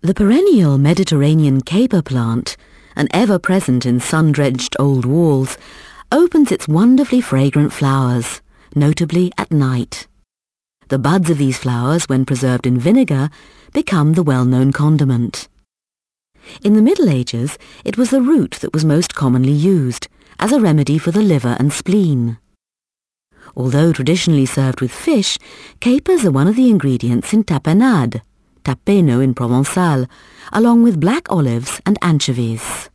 The perennial Mediterranean caper plant, an ever-present in sun-drenched old walls, opens its wonderfully fragrant flowers, notably at night. The buds of these flowers, when preserved in vinegar, become the well-known condiment. In the Middle Ages, it was the root that was most commonly used, as a remedy for the liver and spleen. Although traditionally served with fish, capers are one of the ingredients in tapenade, tapeno in Provençal, along with black olives and anchovies.